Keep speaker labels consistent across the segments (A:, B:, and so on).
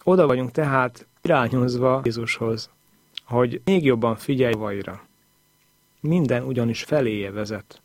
A: Oda vagyunk tehát irányozva Jézushoz, hogy még jobban figyelj szavaira. Minden ugyanis feléje vezet.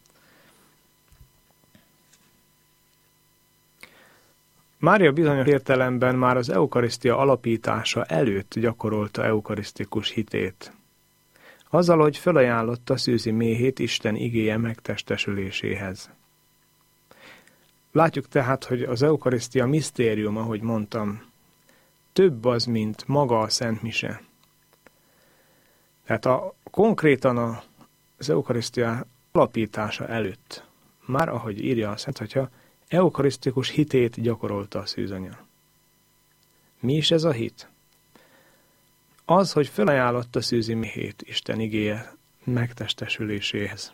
A: Mária bizonyos értelemben már az eukarisztia alapítása előtt gyakorolta eukarisztikus hitét. Azzal, hogy felajánlotta szűzi méhét Isten igéje megtestesüléséhez. Látjuk tehát, hogy az eukarisztia misztérium, ahogy mondtam, több az, mint maga a Szent Mise. Tehát konkrétan az eukarisztia alapítása előtt, már ahogy írja a Szent Atya, eukarisztikus hitét gyakorolta a szűzanya. Mi is ez a hit? Az, hogy felajánlotta szűzi méhét Isten igéje megtestesüléséhez.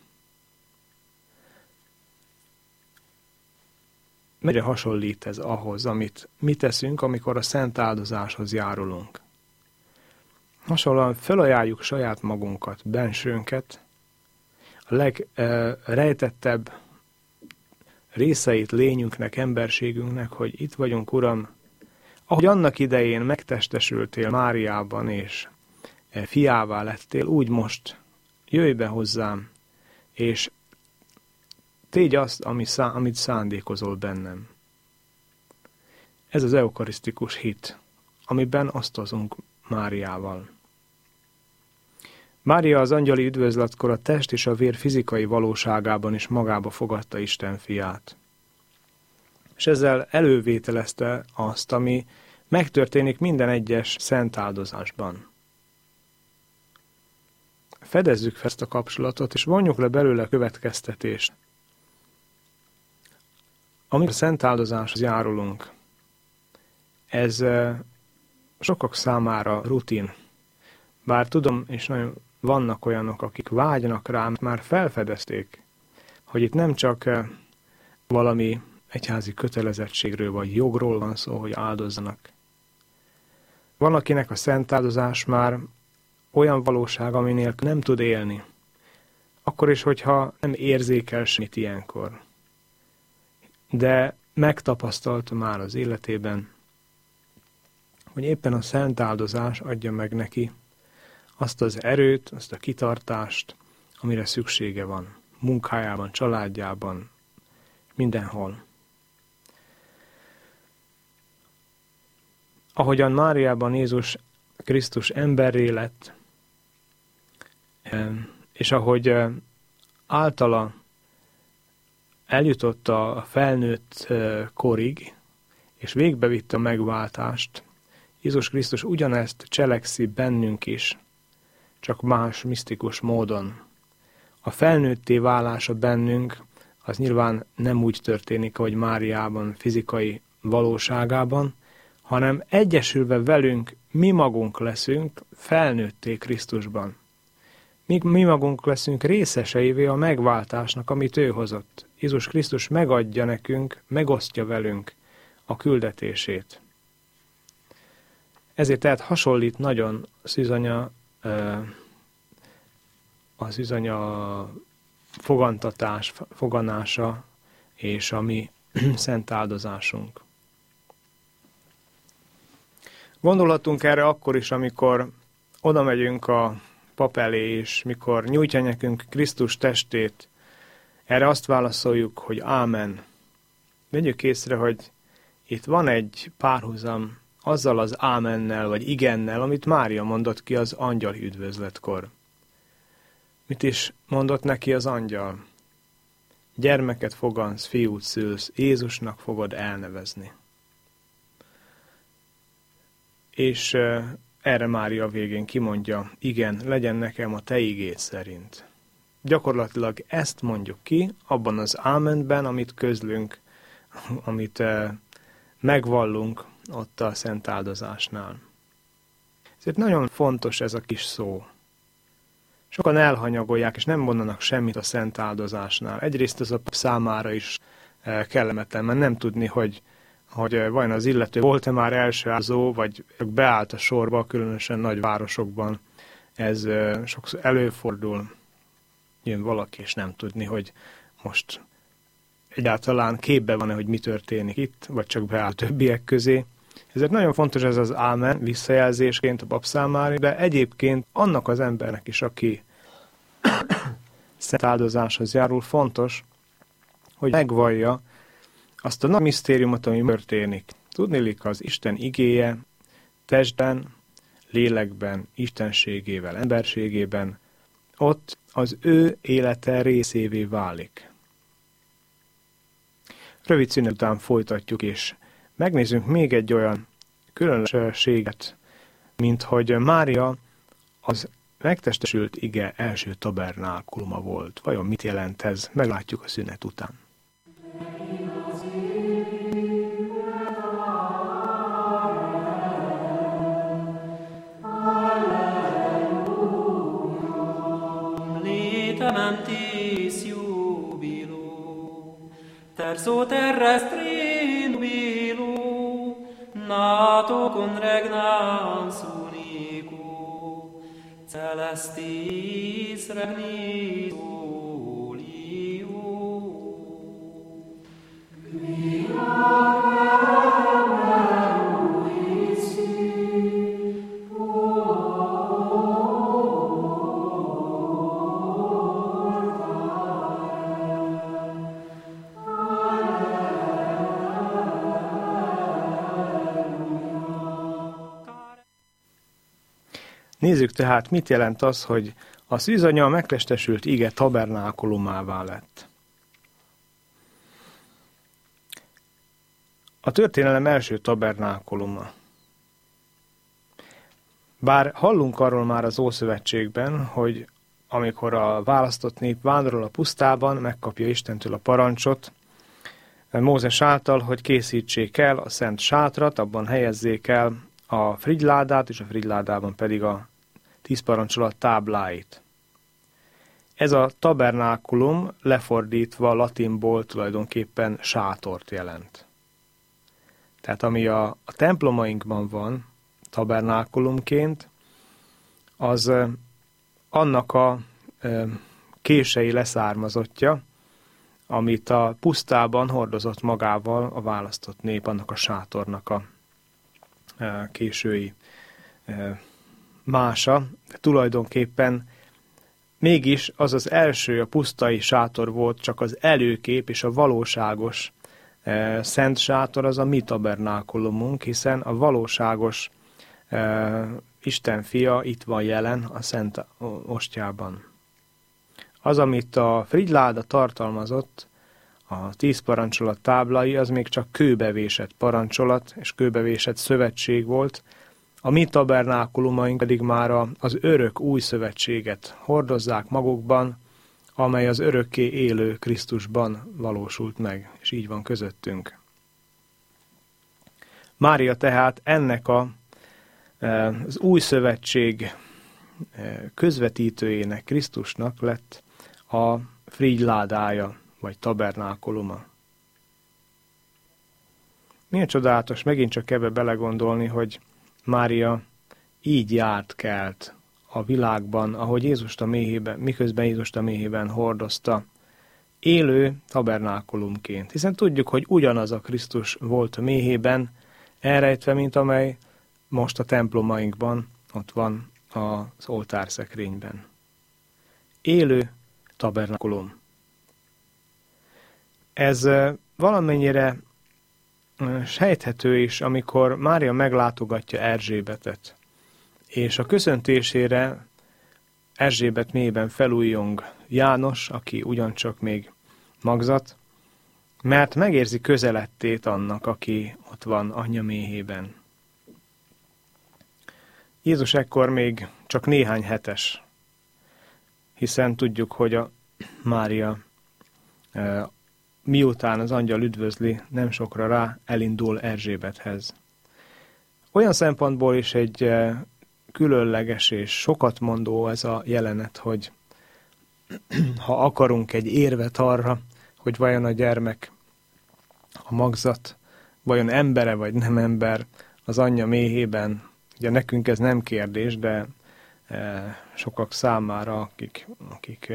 A: Mennyire hasonlít ez ahhoz, amit mi teszünk, amikor a szent áldozáshoz járulunk. Hasonlóan felajánljuk saját magunkat, bensőnket, a legrejtettebb részeit lényünknek, emberségünknek, hogy itt vagyunk, Uram, ahogy annak idején megtestesültél Máriában, és fiává lettél, úgy most jöjj be hozzám, és tégy azt, amit szándékozol bennem. Ez az eukarisztikus hit, amiben osztozunk Máriával. Mária az angyali üdvözletkor a test és a vér fizikai valóságában is magába fogadta Isten fiát. És ezzel elővételezte azt, ami megtörténik minden egyes szent áldozásban. Fedezzük fel ezt a kapcsolatot, és vonjuk le belőle következtetést. Amikor a szent áldozáshoz járulunk, ez sokak számára rutin. Bár tudom, és nagyon vannak olyanok, akik vágynak rá, már felfedezték, hogy itt nem csak valami egyházi kötelezettségről vagy jogról van szó, hogy áldozzanak. Van, akinek a szent áldozás már olyan valóság, ami nélkül nem tud élni. Akkor is, hogyha nem érzékel semmit ilyenkor. De megtapasztalta már az életében, hogy éppen a szent áldozás adja meg neki azt az erőt, azt a kitartást, amire szüksége van. Munkájában, családjában, mindenhol. Ahogyan Máriában Jézus Krisztus emberré lett, és ahogy általa eljutott a felnőtt korig, és végbevitte a megváltást, Jézus Krisztus ugyanezt cselekszi bennünk is, csak más misztikus módon. A felnőtté válása bennünk, az nyilván nem úgy történik, ahogy Máriában fizikai valóságában, hanem egyesülve velünk mi magunk leszünk felnőtté Krisztusban. Mi magunk leszünk részeseivé a megváltásnak, amit ő hozott. Jézus Krisztus megadja nekünk, megosztja velünk a küldetését. Ezért tehát hasonlít nagyon a szűzanya foganása és a mi szent áldozásunk. Gondolhatunk erre akkor is, amikor oda megyünk a pap elé, és mikor nyújtja nekünk Krisztus testét, erre azt válaszoljuk, hogy ámen. Vegyük észre, hogy itt van egy párhuzam azzal az ámennel, vagy igennel, amit Mária mondott ki az angyali üdvözletkor. Mit is mondott neki az angyal? Gyermeket fogansz, fiút szülsz, Jézusnak fogod elnevezni. És erre Mária végén kimondja, igen, legyen nekem a te igéd szerint. Gyakorlatilag ezt mondjuk ki abban az ámenben, amit közlünk, amit megvallunk ott a szent áldozásnál. Ezért nagyon fontos ez a kis szó. Sokan elhanyagolják, és nem mondanak semmit a szent áldozásnál. Egyrészt ez a számára is kellemetlen, mert nem tudni, hogy vajon az illető volt-e már első áldozó, vagy beállt a sorba, különösen nagy városokban. Ez sokszor előfordul. Jön valaki, és nem tudni, hogy most egyáltalán képben van-e, hogy mi történik itt, vagy csak beáll többiek közé. Ezért nagyon fontos ez az ámen visszajelzésként a pap számára, de egyébként annak az embernek is, aki szent áldozáshoz járul, fontos, hogy megvallja azt a nagy misztériumot, ami történik. Tudniillik, az Isten igéje testben, lélekben, istenségével, emberségében, ott az ő élete részévé válik. Rövid szünet után folytatjuk, és megnézzünk még egy olyan különlegességet, mint hogy Mária az megtestesült ige első tabernákuluma volt. Vajon mit jelent ez? Meglátjuk a szünet után.
B: Terzo terrestri nubilo, nato con regnans unico, celestis regnis olio.
A: Nézzük tehát, mit jelent az, hogy a szűzanya a megtestesült ige tabernákulumává lett. A történelem első tabernákuluma. Bár hallunk arról már az Ószövetségben, hogy amikor a választott nép vándorol a pusztában, megkapja Istentől a parancsot, Mózes által, hogy készítsék el a szent sátrat, abban helyezzék el a frigyládát, és a frigyládában pedig a 10 parancsolat tábláit. Ez a tabernákulum lefordítva latinból tulajdonképpen sátort jelent. Tehát ami a templomainkban van tabernákulumként, az annak a kései leszármazottja, amit a pusztában hordozott magával a választott nép, annak a sátornak a késői mása, de tulajdonképpen mégis az az első, a pusztai sátor volt csak az előkép, és a valóságos szent sátor az a mi tabernákulumunk, hiszen a valóságos Isten fia itt van jelen a szent ostjában. Az, amit a frigyláda tartalmazott, a 10 parancsolat táblái, az még csak kőbevésett parancsolat és kőbevésett szövetség volt, a mi tabernákulumaink pedig már az örök új szövetséget hordozzák magukban, amely az örökké élő Krisztusban valósult meg, és így van közöttünk. Mária tehát ennek az új szövetség közvetítőjének, Krisztusnak lett a frigyládája, vagy tabernákuluma. Milyen csodálatos megint csak ebbe belegondolni, hogy Mária így járt kelt a világban, ahogy Jézust a méhében, miközben Jézust a méhében hordozta, élő tabernákulumként. Hiszen tudjuk, hogy ugyanaz a Krisztus volt a méhében, elrejtve, mint amely most a templomainkban ott van az oltárszekrényben. Élő tabernákulum. Ez valamennyire sejthető is, amikor Mária meglátogatja Erzsébetet, és a köszöntésére Erzsébet mélyében felújjong János, aki ugyancsak még magzat, mert megérzi közelettét annak, aki ott van anyja méhében. Jézus ekkor még csak néhány hetes, hiszen tudjuk, hogy a Mária miután az angyal üdvözli, nem sokra rá elindul Erzsébethez. Olyan szempontból is egy különleges és sokat mondó ez a jelenet, hogy ha akarunk egy érvet arra, hogy vajon a gyermek, a magzat, vajon embere vagy nem ember az anyja méhében, ugye nekünk ez nem kérdés, de sokak számára, akik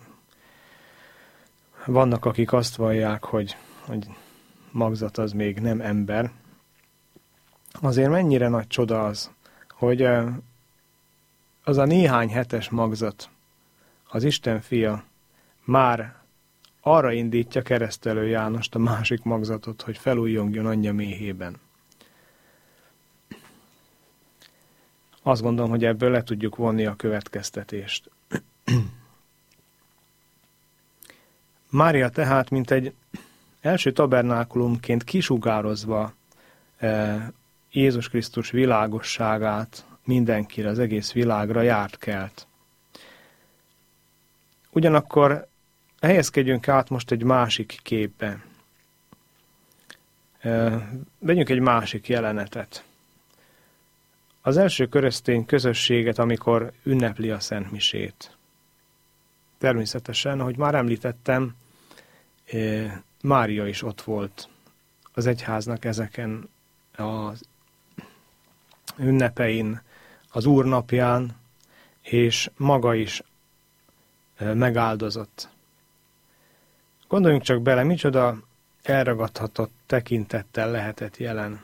A: vannak, akik azt vallják, hogy magzat az még nem ember. azért mennyire nagy csoda az, hogy az a néhány hetes magzat, az Isten fia már arra indítja Keresztelő Jánost, a másik magzatot, hogy felújjongjon anyja méhében. Azt gondolom, hogy ebből le tudjuk vonni a következtetést. Mária tehát, mint egy első tabernákulumként kisugározva Jézus Krisztus világosságát mindenkire, az egész világra járt kelt. Ugyanakkor helyezkedjünk át most egy másik képbe. Vegyünk egy másik jelenetet. Az első keresztény közösséget, amikor ünnepli a szentmisét. Természetesen, ahogy már említettem, Mária is ott volt az egyháznak ezeken az ünnepein, az Úr napján, és maga is megáldozott. Gondoljunk csak bele, micsoda elragadhatott tekintettel lehetett jelen.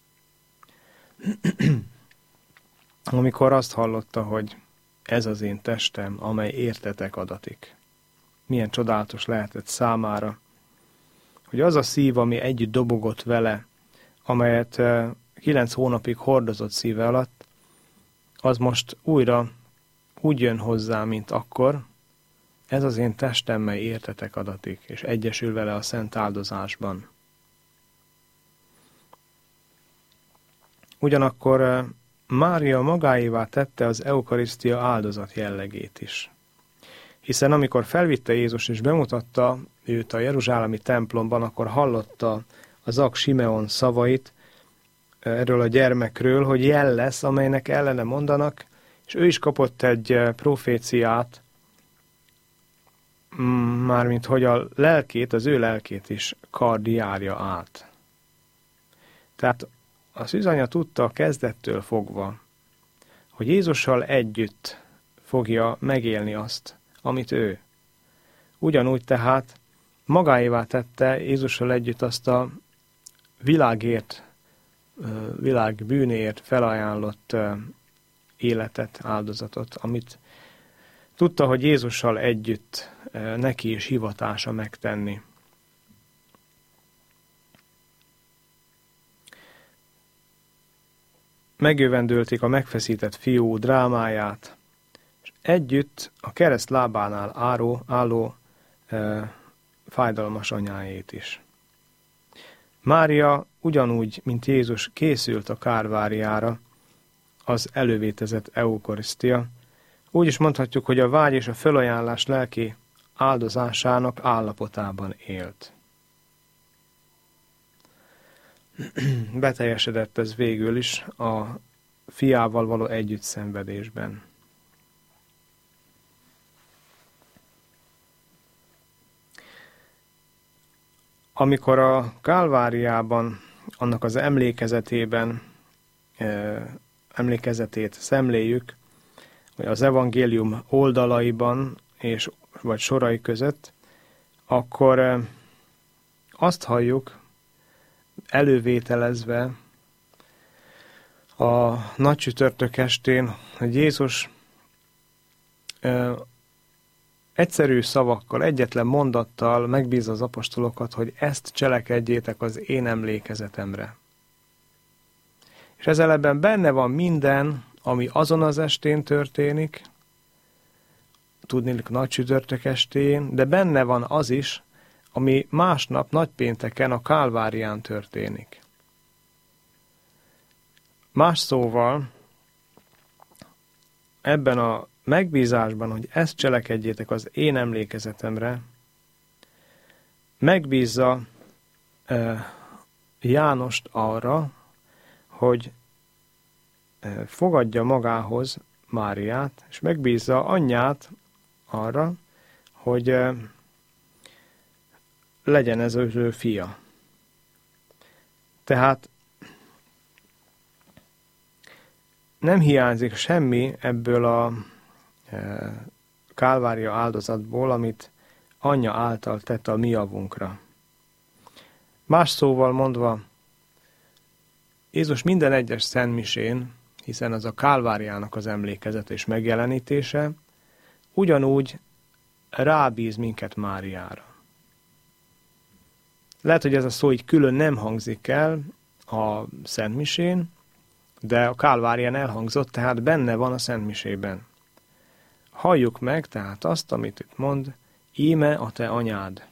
A: Amikor azt hallotta, hogy ez az én testem, amely értetek adatik. Milyen csodálatos lehetett számára, hogy az a szív, ami együtt dobogott vele, amelyet 9 hónapig hordozott szíve alatt, az most újra úgy jön hozzá, mint akkor, ez az én testem, mely értetek adatik, és egyesül vele a szent áldozásban. Ugyanakkor Mária magáévá tette az eukarisztia áldozat jellegét is. Hiszen amikor felvitte Jézus és bemutatta őt a jeruzsálemi templomban, akkor hallotta a zak Simeon szavait erről a gyermekről, hogy jel lesz, amelynek ellene mondanak, és ő is kapott egy proféciát, mármint hogy a lelkét, az ő lelkét is kardi járja át. Tehát a szűzanya tudta kezdettől fogva, hogy Jézussal együtt fogja megélni azt, amit ő. Ugyanúgy tehát magáévá tette Jézussal együtt azt a világért, világ bűnéért felajánlott életet, áldozatot, amit tudta, hogy Jézussal együtt neki is hivatása megtenni. Megjövendölték a megfeszített fiú drámáját, és együtt a kereszt lábánál álló fájdalmas anyájét is. Mária ugyanúgy, mint Jézus készült a Kálváriára, az elővétezett eukarisztia. Úgy is mondhatjuk, hogy a vágy és a fölajánlás lelki áldozásának állapotában élt. Beteljesedett ez végül is a fiával való együttszenvedésben. Amikor a Kálváriában, annak az emlékezetét szemléljük, vagy az evangélium oldalaiban vagy sorai között, akkor azt halljuk, elővételezve a nagy csütörtök estén, hogy Jézus egyszerű szavakkal, egyetlen mondattal megbízza az apostolokat, hogy ezt cselekedjétek az én emlékezetemre. És ezzel ebben benne van minden, ami azon az estén történik, tudnélik nagy csütörtök estén, de benne van az is, ami másnap, nagypénteken a Kálvárián történik. Más szóval, ebben a megbízásban, hogy ezt cselekedjétek az én emlékezetemre, megbízza Jánost arra, hogy fogadja magához Máriát, és megbízza anyját arra, hogy legyen ez az ő fia. Tehát nem hiányzik semmi ebből a Kálvária áldozatból, amit anyja által tett a mi javunkra. Más szóval mondva, Jézus minden egyes szentmisén, hiszen az a Kálváriának az emlékezet és megjelenítése, ugyanúgy rábíz minket Máriára. Lehet, hogy ez a szó így külön nem hangzik el a szentmisén, de a Kálvárián elhangzott, tehát benne van a szentmisében. Halljuk meg tehát azt, amit itt mond, íme a te anyád.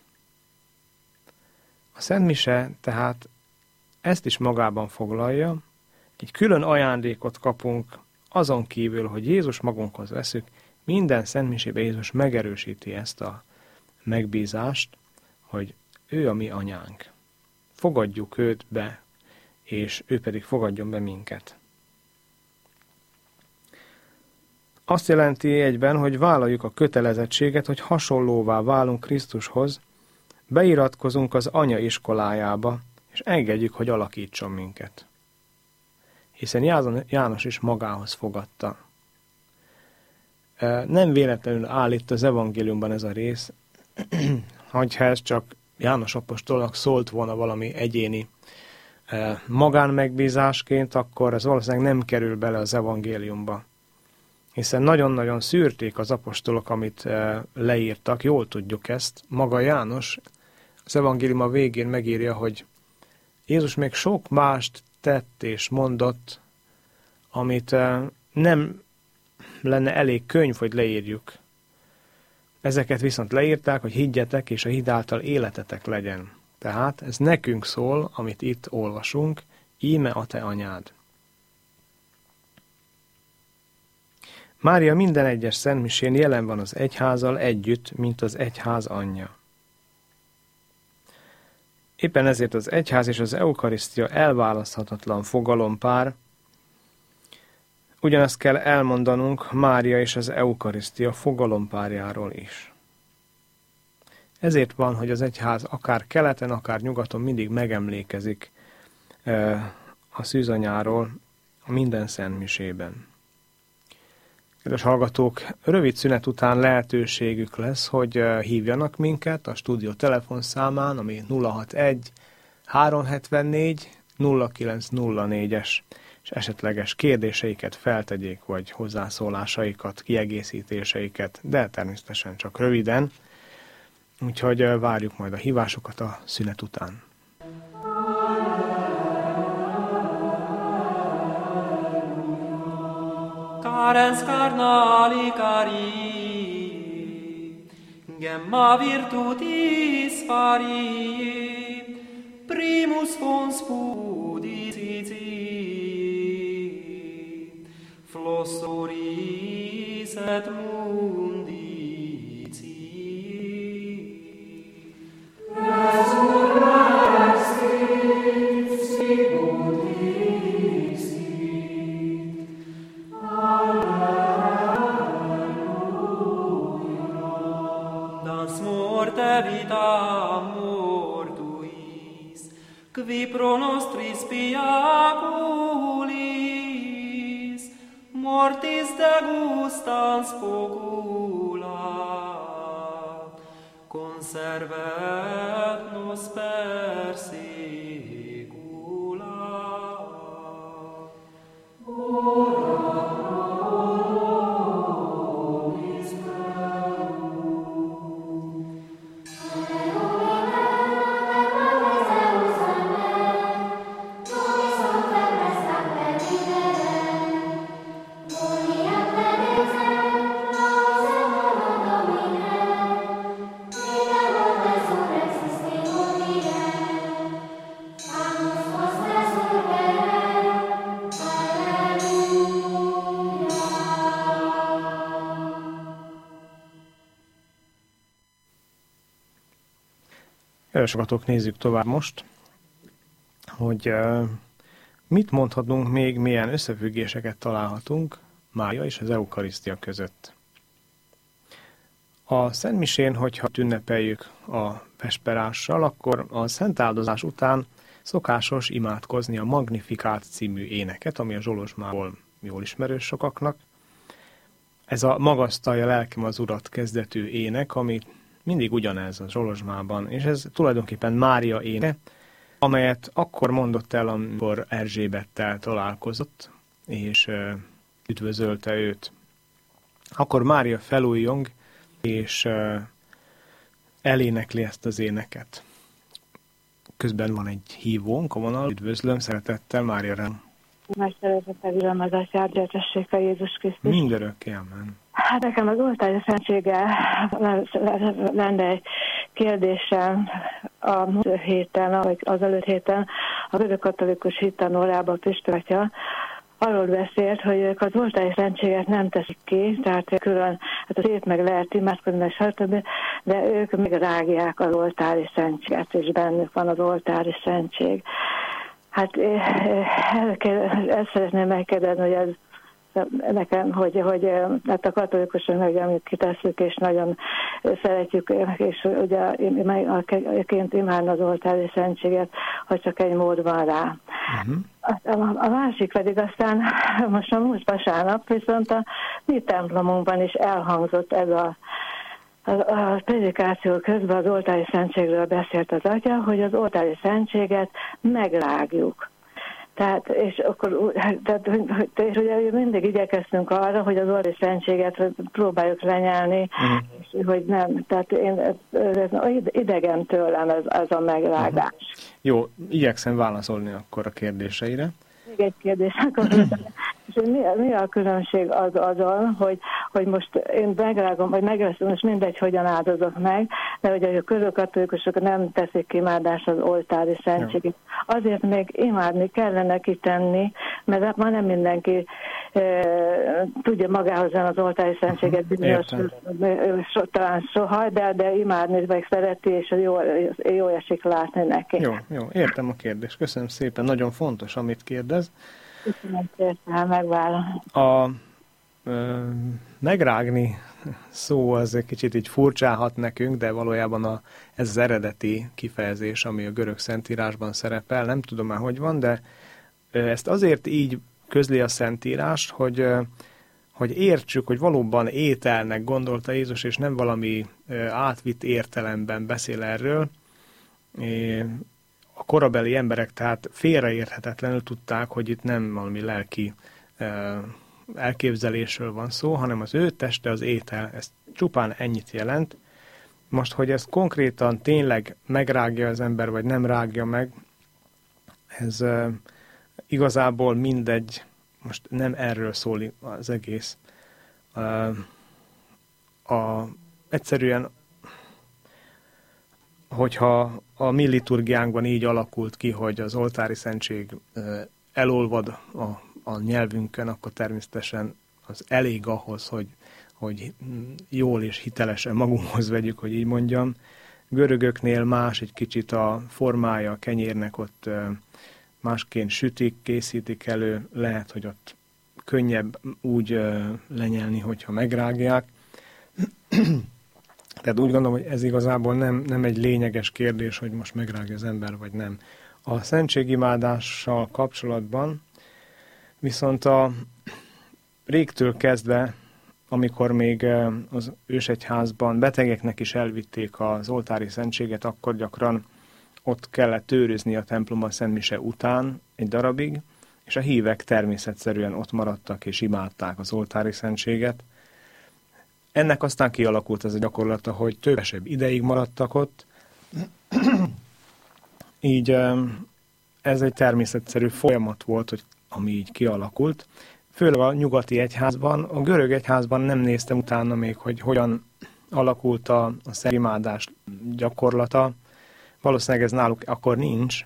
A: A szentmise tehát ezt is magában foglalja, egy külön ajándékot kapunk, azon kívül, hogy Jézus magunkhoz veszük, minden szentmisébe Jézus megerősíti ezt a megbízást, hogy ő a mi anyánk. Fogadjuk őt be, és ő pedig fogadjon be minket. Azt jelenti egyben, hogy vállaljuk a kötelezettséget, hogy hasonlóvá válunk Krisztushoz, beiratkozunk az anya iskolájába, és engedjük, hogy alakítson minket. Hiszen János is magához fogadta. Nem véletlenül áll itt az evangéliumban ez a rész, hogyha ez csak János apostolnak szólt volna valami egyéni magánmegbízásként, akkor ez valószínűleg nem kerül bele az evangéliumba. Hiszen nagyon-nagyon szűrték az apostolok, amit leírtak, jól tudjuk ezt. Maga János az evangélium a végén megírja, hogy Jézus még sok mást tett és mondott, amit nem lenne elég könyv, hogy leírjuk. Ezeket viszont leírták, hogy higgyetek, és a hit által életetek legyen. Tehát ez nekünk szól, amit itt olvasunk, íme a te anyád. Mária minden egyes szentmisén jelen van az egyházzal együtt, mint az egyház anyja. Éppen ezért az egyház és az eukarisztia elválaszthatatlan fogalompár. Ugyanezt kell elmondanunk Mária és az eukarisztia fogalompárjáról is. Ezért van, hogy az egyház akár keleten, akár nyugaton mindig megemlékezik a szűzanyáról a minden szentmisében. Kedves hallgatók, rövid szünet után lehetőségük lesz, hogy hívjanak minket a stúdió telefonszámán, ami 061 374 0904-es, és esetleges kérdéseiket feltegyék, vagy hozzászólásaikat, kiegészítéseiket, de természetesen csak röviden. Úgyhogy várjuk majd a hívásokat a szünet után.
B: Carens carnali cari, gemma virtutis farii, primus fons pudis flossoris et mundici. Resurrexit sicut dixit, dans morte vitam mortuis, qui pro nostris piaculis, mortis degustans spocula, conservet nos per secula.
A: Kedves hallgatók, nézzük tovább most, hogy mit mondhatunk még, milyen összefüggéseket találhatunk Mária és az eukarisztia között. A szentmisén, hogyha ünnepeljük a vesperással, akkor a szentáldozás után szokásos imádkozni a Magnificat című éneket, ami a Zsolozsmából jól ismerős sokaknak. Ez a magasztalja lelkem az Urat kezdetű ének, ami mindig ugyanez a Zsolozsmában, és ez tulajdonképpen Mária éne, amelyet akkor mondott el, amikor Erzsébettel találkozott, és üdvözölte őt. Akkor Mária felújjong, és elénekli ezt az éneket. Közben van egy hívónk a vonal. Üdvözlöm, szeretettel, Mária rám.
C: Nagy szeretettel ülöm az Atyát, dicsértessék a Jézus Krisztus.
A: Mindörökké, amen.
C: Hát nekem az oltári szentséggel lenne egy kérdésem a héten, vagy az előtt héten a görögkatolikus hittanórában Püspök atya arról beszélt, hogy ők az oltári szentséget nem teszik ki, tehát külön, hát az ét meg lehet imádkozni, stb., de ők megrágják az oltári szentséget, és bennük van az oltári szentség. Hát ezt szeretném megkérdezni, hogy ez nekem, hogy hát a katolikusok meg, amit kitesszük, és nagyon szeretjük, és ugye aként imádni az oltári szentséget, hogy csak egy mód van rá. A másik pedig aztán most a múlt vasárnap viszont a mi templomunkban is elhangzott ez a predikáció közben az oltári szentségről beszélt az atya, hogy az oltári szentséget megrágjuk. Tehát, és akkor, és ugye mindig igyekeztünk arra, hogy az oltári szentséget próbáljuk lenyelni, és hogy nem, tehát ez idegen tőlem ez a megrágás.
A: Jó, igyekszem válaszolni akkor a kérdéseire.
C: Még egy kérdés. És mi a különbség azon, hogy most én megrágom, vagy megveszem, most mindegy, hogyan áldozok meg, de hogy a közökatolikusok nem teszik imádás az oltári szentséget. Azért még imádni kellene kitenni, mert ma nem mindenki tudja magához venni az oltári szentséget, talán soha, de imádni meg szereti, és jó esik látni neki.
A: Jó, értem a kérdést. Köszönöm szépen, nagyon fontos, amit kérdez.
C: Köszönöm szépen, megvállom.
A: Megrágni szó az egy kicsit így furcsálhat nekünk, de valójában ez az eredeti kifejezés, ami a görög szentírásban szerepel, nem tudom már, hogy van, de ezt azért így közli a Szentírás, hogy értsük, hogy valóban ételnek gondolta Jézus, és nem valami átvitt értelemben beszél erről. A korabeli emberek tehát félreérthetetlenül tudták, hogy itt nem valami lelki elképzelésről van szó, hanem az ő teste az étel. Ez csupán ennyit jelent. Most, hogy ez konkrétan tényleg megrágja az ember, vagy nem rágja meg, ez igazából mindegy, most nem erről szól az egész. Egyszerűen, hogyha a mi liturgiánkban így alakult ki, hogy az oltári szentség elolvad a nyelvünkön, akkor természetesen az elég ahhoz, hogy jól és hitelesen magunkhoz vegyük, hogy így mondjam. Görögöknél más egy kicsit a formája a kenyérnek, ott másként sütik, készítik elő, lehet, hogy ott könnyebb úgy lenyelni, hogyha megrágják. Tehát úgy gondolom, hogy ez igazából nem egy lényeges kérdés, hogy most megrágja az ember, vagy nem. A szentségimádással kapcsolatban viszont a régtől kezdve, amikor még az ősegyházban betegeknek is elvitték az oltári szentséget, akkor gyakran ott kellett őrizni a templomban Szent Mise után egy darabig, és a hívek természetszerűen ott maradtak és imádták az oltári szentséget. Ennek aztán kialakult ez a gyakorlata, hogy többesebb ideig maradtak ott. Így ez egy természetszerű folyamat volt, ami így kialakult. Főleg a nyugati egyházban, a görög egyházban nem néztem utána még, hogy hogyan alakult a szentségimádás gyakorlata. Valószínűleg ez náluk akkor nincs.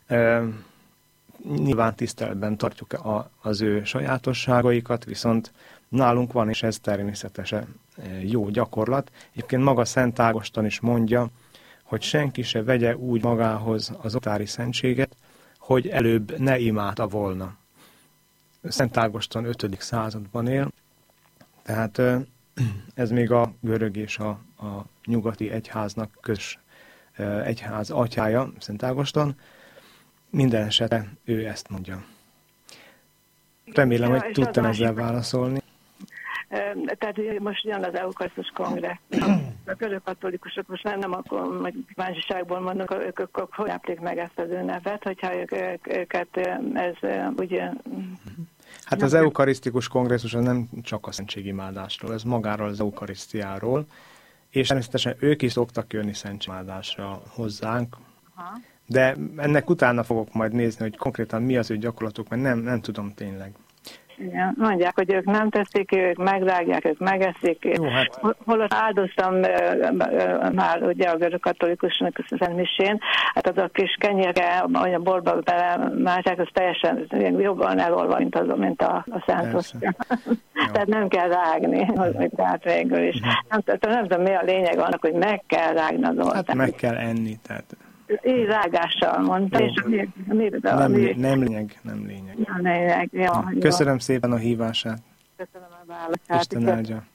A: Nyilván tiszteletben tartjuk az ő sajátosságaikat, viszont nálunk van, és ez természetesen jó gyakorlat. Egyébként maga Szent Ágoston is mondja, hogy senki se vegye úgy magához az oltári szentséget, hogy előbb ne imádta volna. Szent Ágoston 5. században él, tehát ez még a görög és a nyugati egyháznak közös egyház atyája, Szent Ágoston. Minden esetre ő ezt mondja. Remélem, hogy tudtam ezzel válaszolni.
C: Tehát most jön az eukarisztus kongresszus. A görögkatolikusok most nem akkor másságból vannak, ők hogy áplik meg ezt az ünnepet, hogyha őket ez ugye...
A: Hát az eukarisztikus kongresszus az nem csak a szentségimádásról, ez magáról az eukarisztiáról, és természetesen ők is szoktak jönni szentségimádásra hozzánk, de ennek utána fogok majd nézni, hogy konkrétan mi az ő gyakorlatuk, mert nem tudom tényleg.
C: Igen, mondják, hogy ők nem teszik, ők megrágják, ők megeszik.
A: Jó, hát...
C: Holott áldoztam már ugye a görögkatolikusnak a szentmisén, hát az a kis kenyérke, ahogy a borba belemásják, az teljesen jobban elolva, mint a szent hostia. Tehát nem kell rágni, hogy tehát végül is. Nem tudom, mi a lényeg annak, hogy meg kell rágni az oltást.
A: Hát meg kell enni, tehát...
C: Így rágással mondta, és
A: nem lényeg.
C: Nem lényeg, jó.
A: Köszönöm szépen a hívását.
C: Köszönöm a válaszát.
A: Isten áldja.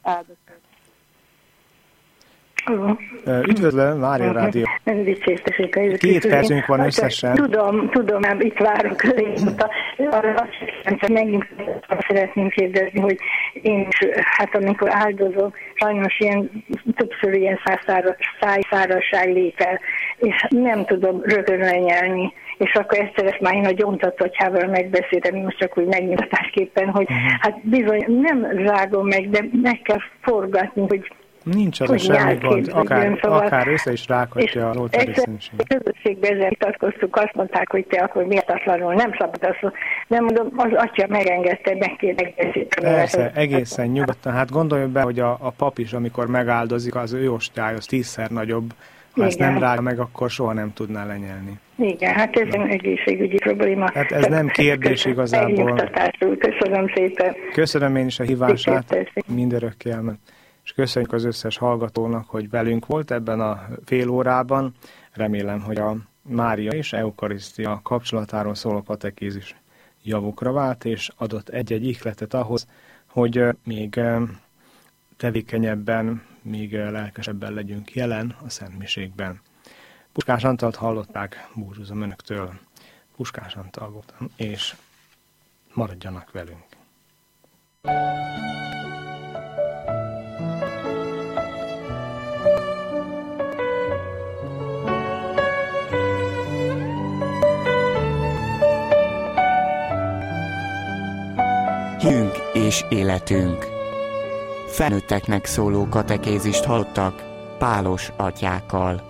A: Üdvözlöm, Mária Rádió.
D: Nem dicsértessék a
A: 2 percünk van összesen.
D: Tudom, már itt várok régóta. Csak megint szeretném kérdezni, hogy én is, hát amikor áldozom, sajnos többször ilyen szájszárasság lép el, és nem tudom rögtön lenyelni. És akkor ezt már én a gyóntatottyával megbeszéltem, most csak úgy megnyugtatásképpen, hogy hát bizony nem rágom meg, de meg kell forgatni, hogy
A: nincs az a semmi gond, akár össze is rághatja a oltári szentséget.
D: A közösségben ezzel vitatkoztuk, azt mondták, hogy te akkor méltatlanul nem szabad azt, de mondom, az atya megengedte, meg kéne megbeszélni.
A: Persze, egészen nyugodtan. Hát gondolj be, hogy a pap is, amikor megáldozik, az ő ostály, az 10-szer nagyobb. Ha ezt nem rágja meg, akkor soha nem tudná lenyelni.
D: Igen, hát ez egy egészségügyi probléma.
A: Hát ez nem kérdés igazából.
D: Köszönöm szépen.
A: Köszönöm én is a hívását, mindörökké elment. És köszönjük az összes hallgatónak, hogy velünk volt ebben a fél órában. Remélem, hogy a Mária és Eukarisztia kapcsolatáról szóló katekézis javukra vált, és adott egy-egy ihletet ahhoz, hogy még tevékenyebben, még lelkesebben legyünk jelen a szentmiségben. Puskás Antalt hallották, búcsúzom önöktől. Puskás Antal voltam, és maradjanak velünk.
E: Hiünk és életünk. Felnőtteknek szóló katekézist hallottak Pálos atyákkal.